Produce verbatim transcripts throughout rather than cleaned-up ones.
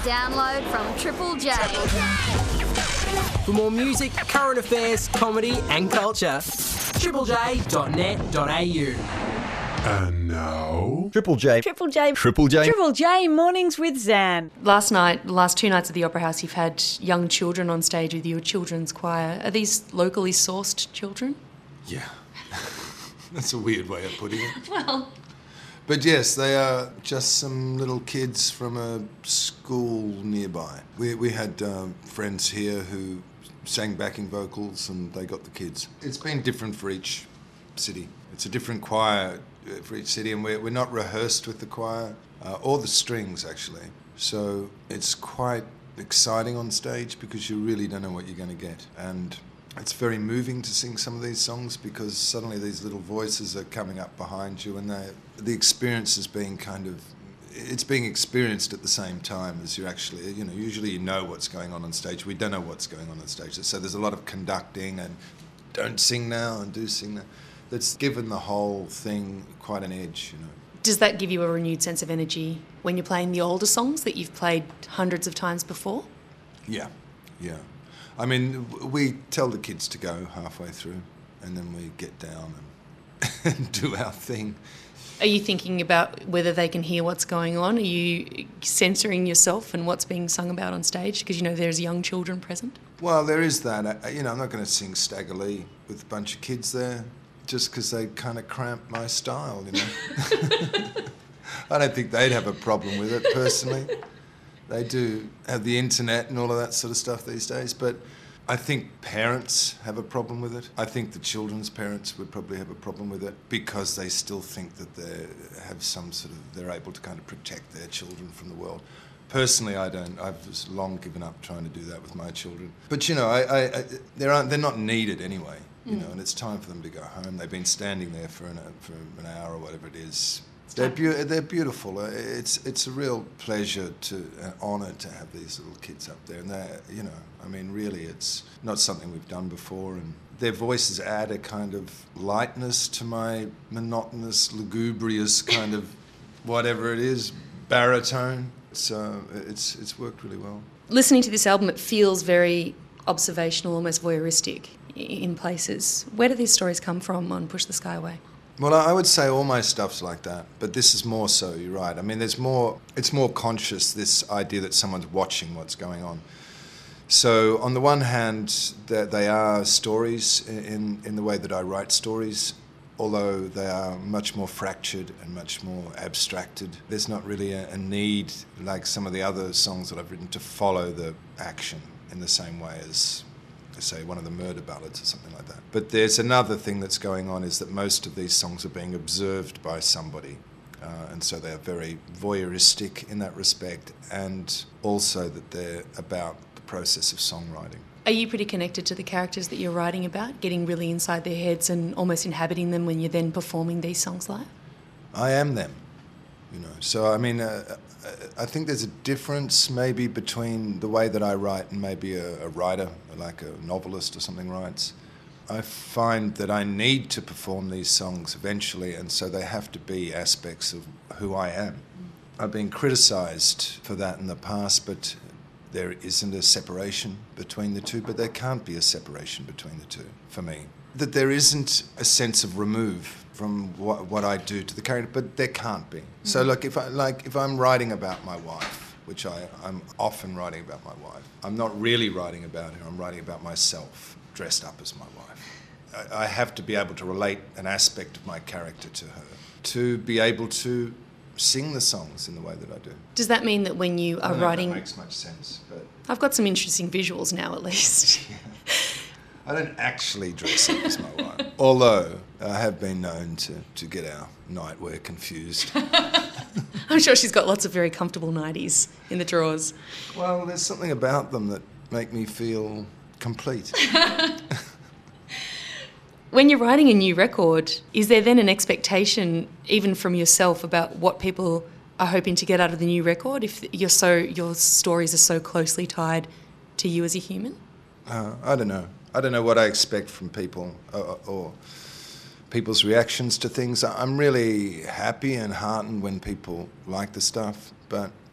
download from Triple J. For more music, current affairs, comedy and culture, triple j dot net dot a u. And now... Triple J. Triple J. Triple J. Triple J Mornings with Zan. Last night, the last two nights at the Opera House, you've had young children on stage with your children's choir. Are these locally sourced children? Yeah. That's a weird way of putting it. Well... But yes, they are just some little kids from a school nearby. We, we had um, friends here who sang backing vocals and they got the kids. It's been different for each city. It's a different choir for each city, and we're, we're not rehearsed with the choir, uh, or the strings actually. So it's quite exciting on stage because you really don't know what you're going to get. And it's very moving to sing some of these songs because suddenly these little voices are coming up behind you, and they, the experience is being kind of, it's being experienced at the same time as you're actually, you know, usually you know what's going on on stage. We don't know what's going on on stage. So there's a lot of conducting and don't sing now and do sing now. That's given the whole thing quite an edge, you know. Does that give you a renewed sense of energy when you're playing the older songs that you've played hundreds of times before? Yeah, yeah. I mean, we tell the kids to go halfway through and then we get down and, and do our thing. Are you thinking about whether they can hear what's going on? Are you censoring yourself and what's being sung about on stage because you know there's young children present? Well, there is that. I, you know, I'm not going to sing Stagger Lee with a bunch of kids there just because they kind of cramp my style, you know. I don't think they'd have a problem with it, personally. They do have the internet and all of that sort of stuff these days, but I think parents have a problem with it. I think the children's parents would probably have a problem with it because they still think that they have some sort of, they're able to kind of protect their children from the world. Personally, I don't. I've just long given up trying to do that with my children. But you know, I, I, I they're they're not needed anyway. You mm. know, and it's time for them to go home. They've been standing there for an for an hour or whatever it is. They're be- they're beautiful. It's it's a real pleasure to an honour to have these little kids up there, and they, you know, I mean, really, it's not something we've done before, and their voices add a kind of lightness to my monotonous, lugubrious kind of whatever it is baritone. So it's it's worked really well. Listening to this album, it feels very observational, almost voyeuristic in places. Where do these stories come from on Push the Sky Away? Well, I would say all my stuff's like that, but this is more so, you're right. I mean, there's more, it's more conscious, this idea that someone's watching what's going on. So on the one hand, they are stories in, in the way that I write stories, although they are much more fractured and much more abstracted. There's not really a, a need, like some of the other songs that I've written, to follow the action in the same way as, say, one of the murder ballads or something like that. But there's another thing that's going on, is that most of these songs are being observed by somebody, uh, and so they're very voyeuristic in that respect, and also that they're about the process of songwriting. Are you pretty connected to the characters that you're writing about, getting really inside their heads and almost inhabiting them when you're then performing these songs live? I am them, you know. So, I mean, uh, I think there's a difference maybe between the way that I write and maybe a, a writer, like a novelist or something writes. I find that I need to perform these songs eventually, and so they have to be aspects of who I am. I've been criticised for that in the past, but there isn't a separation between the two, but there can't be a separation between the two for me. That there isn't a sense of remove from what, what I do to the character, but there can't be. Mm-hmm. So look, if I like, if I'm writing about my wife, which I, I'm often writing about my wife, I'm not really writing about her, I'm writing about myself, dressed up as my wife. I, I have to be able to relate an aspect of my character to her, to be able to sing the songs in the way that I do. Does that mean that when you are I don't know writing... if that makes much sense, but... I've got some interesting visuals now, at least. Yeah. I don't actually dress up as my wife, although I have been known to, to get our nightwear confused. I'm sure she's got lots of very comfortable nighties in the drawers. Well, there's something about them that make me feel complete. When you're writing a new record, is there then an expectation, even from yourself, about what people are hoping to get out of the new record, if you're so your stories are so closely tied to you as a human? Uh, I don't know. I don't know what I expect from people or, or people's reactions to things. I'm really happy and heartened when people like the stuff, but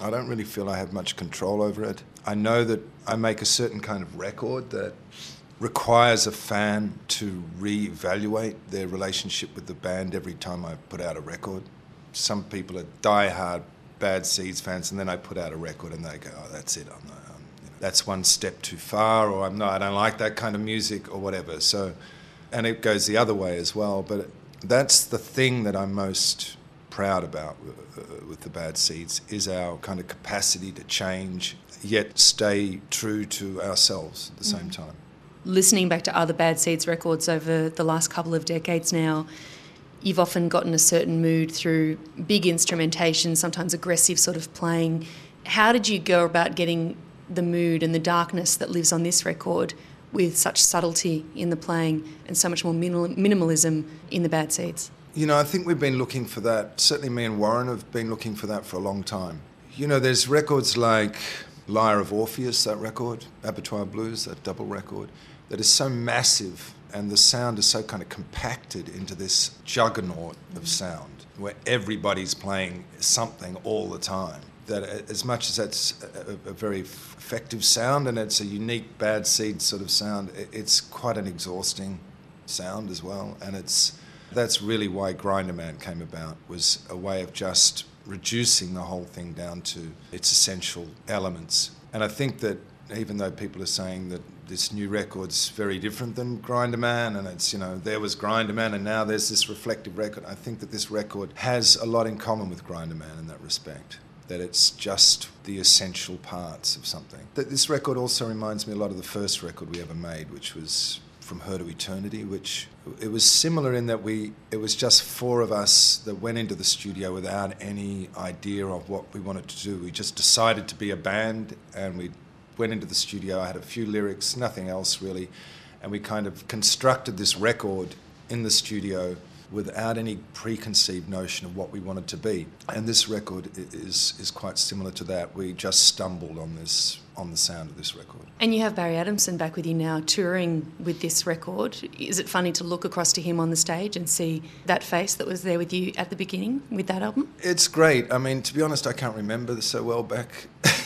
I don't really feel I have much control over it. I know that I make a certain kind of record that requires a fan to reevaluate their relationship with the band every time I put out a record. Some people are die-hard Bad Seeds fans, and then I put out a record and they go, oh, that's it, I'm not, um, you know, that's one step too far, or I'm not, I don't like that kind of music, or whatever. So, and it goes the other way as well, but that's the thing that I'm most proud about with, uh, with the Bad Seeds, is our kind of capacity to change, yet stay true to ourselves at the same time. Listening back to other Bad Seeds records over the last couple of decades now, you've often gotten a certain mood through big instrumentation, sometimes aggressive sort of playing. How did you go about getting the mood and the darkness that lives on this record with such subtlety in the playing and so much more minimal, minimalism in the Bad Seeds? You know, I think we've been looking for that. Certainly me and Warren have been looking for that for a long time. You know, there's records like Lyre of Orpheus, that record, Abattoir Blues, that double record, that is so massive, and the sound is so kind of compacted into this juggernaut of sound where everybody's playing something all the time. That as much as that's a, a very effective sound and it's a unique Bad Seed sort of sound, it's quite an exhausting sound as well. And it's that's really why Grinderman came about, was a way of just reducing the whole thing down to its essential elements. And I think that even though people are saying that this new record's very different than Grinderman, and it's, you know, there was Grinderman and now there's this reflective record, I think that this record has a lot in common with Grinderman in that respect, that it's just the essential parts of something. That this record also reminds me a lot of the first record we ever made, which was From Her to Eternity, which it was similar in that we it was just four of us that went into the studio without any idea of what we wanted to do. We just decided to be a band, and we went into the studio. I had a few lyrics, nothing else really, and we kind of constructed this record in the studio without any preconceived notion of what we wanted to be. And this record is is quite similar to that. We just stumbled on this on the sound of this record. And you have Barry Adamson back with you now, touring with this record. Is it funny to look across to him on the stage and see that face that was there with you at the beginning with that album? It's great. I mean, to be honest, I can't remember so well back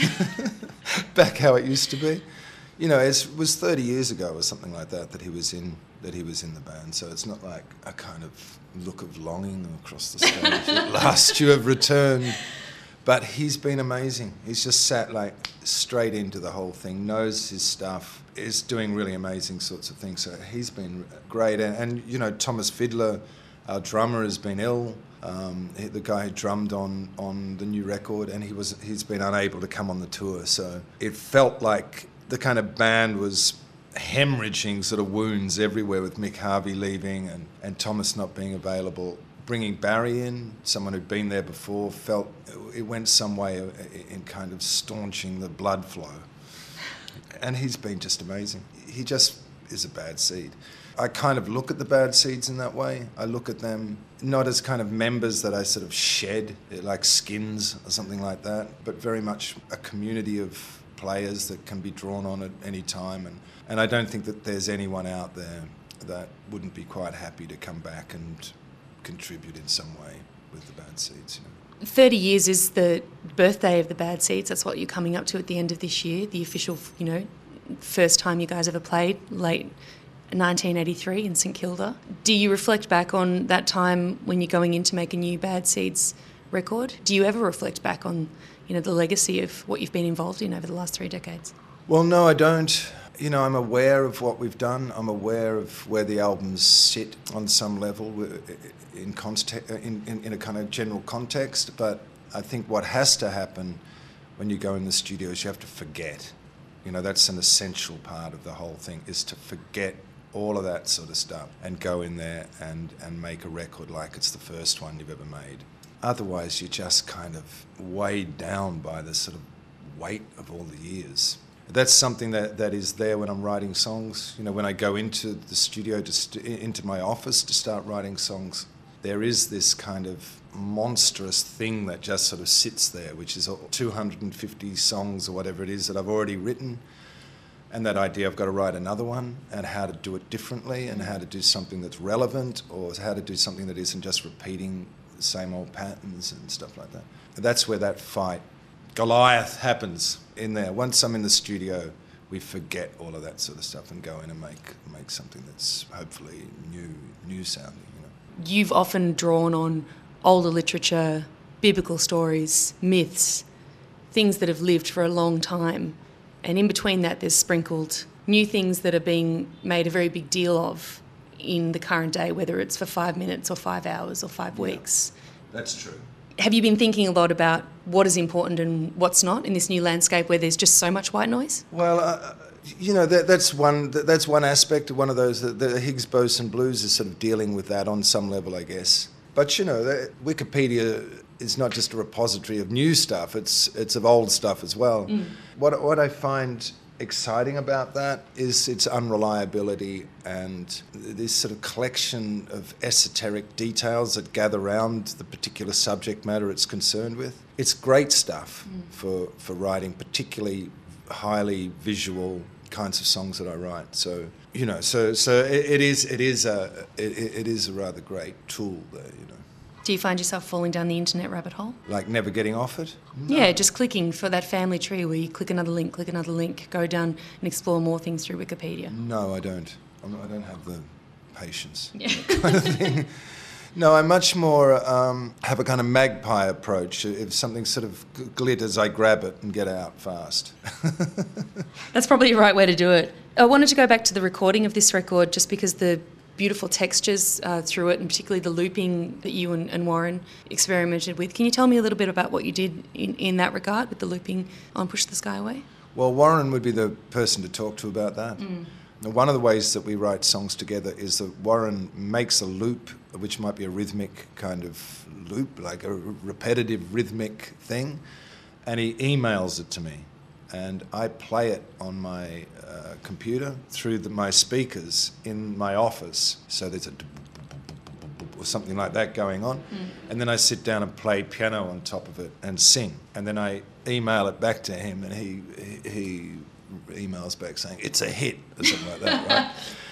back how it used to be. You know, it was thirty years ago or something like that that he was in that he was in the band. So it's not like a kind of look of longing across the stage at last you have returned. But he's been amazing. He's just sat like straight into the whole thing, knows his stuff, is doing really amazing sorts of things. So he's been great. And, and you know, Thomas Fiddler, our drummer, has been ill. Um, he, the guy who drummed on, on the new record, and he was he's been unable to come on the tour. So it felt like the kind of band was hemorrhaging sort of wounds everywhere with Mick Harvey leaving and, and Thomas not being available. Bringing Barry in, someone who'd been there before, felt it went some way in kind of staunching the blood flow. And he's been just amazing. He just is a Bad Seed. I kind of look at the Bad Seeds in that way. I look at them not as kind of members that I sort of shed, like skins or something like that, but very much a community of players that can be drawn on at any time. And, and I don't think that there's anyone out there that wouldn't be quite happy to come back and contribute in some way with the Bad Seeds. You know. thirty years is the birthday of the Bad Seeds. That's what you're coming up to at the end of this year, the official, you know, first time you guys ever played, late nineteen eighty-three in St Kilda. Do you reflect back on that time when you're going in to make a new Bad Seeds record? Do you ever reflect back on, you know, the legacy of what you've been involved in over the last three decades? Well, no, I don't. You know, I'm aware of what we've done. I'm aware of where the albums sit on some level in, context, in, in, in a kind of general context. But I think what has to happen when you go in the studio is you have to forget. You know, that's an essential part of the whole thing, is to forget all of that sort of stuff and go in there and, and make a record like it's the first one you've ever made. Otherwise, you're just kind of weighed down by the sort of weight of all the years. That's something that, that is there when I'm writing songs. You know, when I go into the studio, to st- into my office to start writing songs, there is this kind of monstrous thing that just sort of sits there, which is two hundred fifty songs or whatever it is that I've already written. And that idea, I've got to write another one, and how to do it differently, and how to do something that's relevant, or how to do something that isn't just repeating the same old patterns and stuff like that. That's where that fight Goliath happens in there. Once I'm in the studio, we forget all of that sort of stuff and go in and make make something that's hopefully new, new sounding. You know. You've often drawn on older literature, biblical stories, myths, things that have lived for a long time. And in between that, there's sprinkled new things that are being made a very big deal of in the current day, whether it's for five minutes or five hours or five weeks. Yeah, that's true. Have you been thinking a lot about what is important and what's not in this new landscape where there's just so much white noise? Well, uh, you know, that, that's one that, that's one aspect of one of those. The, the Higgs boson blues is sort of dealing with that on some level, I guess. But you know, the, Wikipedia is not just a repository of new stuff; it's it's of old stuff as well. Mm. What what I find exciting about that is its unreliability and this sort of collection of esoteric details that gather around the particular subject matter it's concerned with. It's great stuff mm. for, for writing, particularly highly visual kinds of songs that I write. So, you know, so so it, it is it is a it, it is a rather great tool there, you know. Do you find yourself falling down the internet rabbit hole? Like never getting off it? No. Yeah, just clicking for that family tree where you click another link, click another link, go down and explore more things through Wikipedia. No, I don't. I'm not, I don't have the patience. Yeah. That kind of thing. No, I much more um, have a kind of magpie approach. If something sort of glitters, I grab it and get out fast. That's probably the right way to do it. I wanted to go back to the recording of this record just because the beautiful textures uh, through it, and particularly the looping that you and, and Warren experimented with. Can you tell me a little bit about what you did in, in that regard with the looping on Push the Sky Away? Well, Warren would be the person to talk to about that. Mm. Now, one of the ways that we write songs together is that Warren makes a loop, which might be a rhythmic kind of loop, like a repetitive rhythmic thing, and he emails it to me. And I play it on my uh, computer through the, my speakers in my office. So there's a or something like that going on. Mm. And then I sit down and play piano on top of it and sing. And then I email it back to him, and he he, he emails back saying, it's a hit, or something like that, right?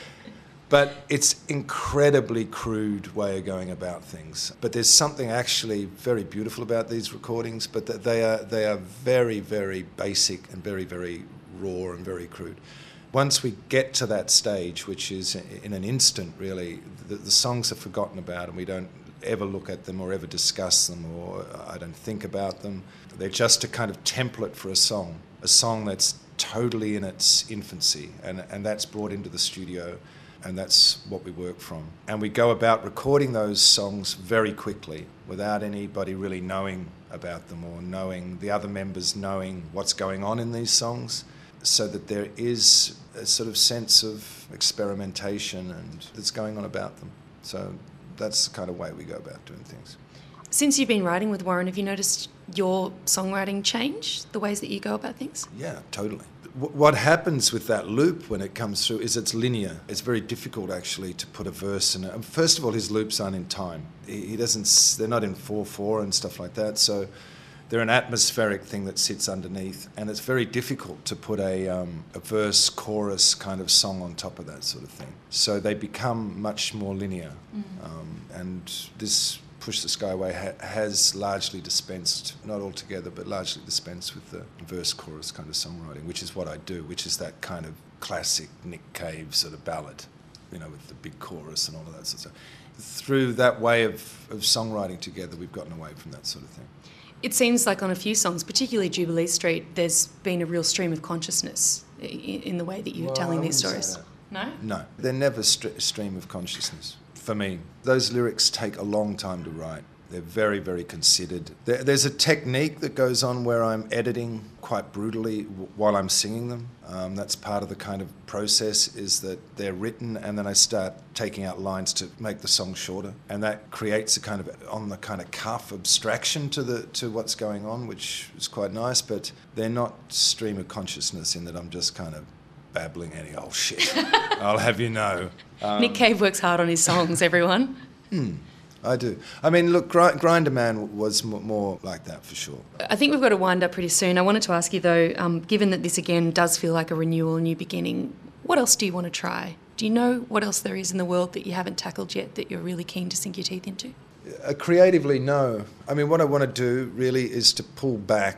But it's incredibly crude way of going about things. But there's something actually very beautiful about these recordings, but that they are they are very, very basic and very, very raw and very crude. Once we get to that stage, which is in an instant really, the, the songs are forgotten about and we don't ever look at them or ever discuss them, or I don't think about them. They're just a kind of template for a song, a song that's totally in its infancy, and, and that's brought into the studio. And that's what we work from. And we go about recording those songs very quickly without anybody really knowing about them or knowing, the other members knowing what's going on in these songs, so that there is a sort of sense of experimentation and that's going on about them. So that's the kind of way we go about doing things. Since you've been writing with Warren, have you noticed your songwriting change, the ways that you go about things? Yeah, totally. What happens with that loop when it comes through is it's linear. It's very difficult actually to put a verse in it. First of all, his loops aren't in time. He doesn't. They're not in four four and stuff like that. So they're an atmospheric thing that sits underneath, and it's very difficult to put a, um, a verse chorus kind of song on top of that sort of thing. So they become much more linear, mm-hmm. um, and this Push the Sky Away ha- has largely dispensed, not altogether, but largely dispensed with the verse-chorus kind of songwriting, which is what I do, which is that kind of classic Nick Cave sort of ballad, you know, with the big chorus and all of that sort of stuff. Through that way of, of songwriting together, we've gotten away from that sort of thing. It seems like on a few songs, particularly Jubilee Street, there's been a real stream of consciousness in, in the way that you're well, telling I these wouldn't stories. say that. No? No, they're never st- stream of consciousness. For me, those lyrics take a long time to write. They're very, very considered. There, there's a technique that goes on where I'm editing quite brutally w- while I'm singing them. Um, that's part of the kind of process, is that they're written and then I start taking out lines to make the song shorter. And that creates a kind of on the kind of cuff abstraction to the to what's going on, which is quite nice, but they're not stream of consciousness in that I'm just kind of babbling any old shit. I'll have you know. Um, Nick Cave works hard on his songs, everyone. Hmm, I do. I mean, look, Gr- Grinder Man was m- more like that for sure. I think we've got to wind up pretty soon. I wanted to ask you though, um, given that this again does feel like a renewal, a new beginning, what else do you want to try? Do you know what else there is in the world that you haven't tackled yet that you're really keen to sink your teeth into? Uh, creatively, no. I mean, what I want to do really is to pull back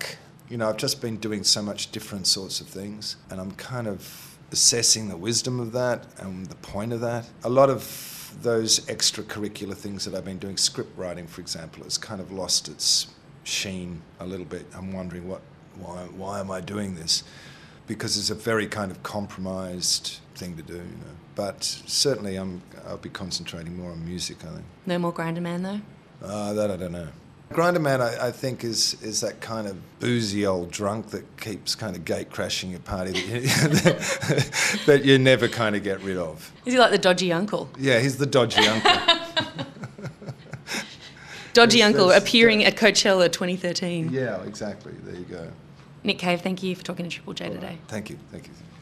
You know, I've just been doing so much different sorts of things, and I'm kind of assessing the wisdom of that and the point of that. A lot of those extracurricular things that I've been doing, script writing, for example, has kind of lost its sheen a little bit. I'm wondering what, why, why am I doing this? Because it's a very kind of compromised thing to do, you know. But certainly I'm, I'll be concentrating more on music, I think. No more Grinder Man, though? Uh, that I don't know. Grinder Man, I, I think, is is that kind of boozy old drunk that keeps kind of gate crashing your party that you, that you never kind of get rid of. Is he like the dodgy uncle? Yeah, he's the dodgy uncle. Dodgy There's- uncle there's- appearing at Coachella twenty thirteen. Yeah, exactly. There you go. Nick Cave, thank you for talking to Triple J today. Thank you. Thank you.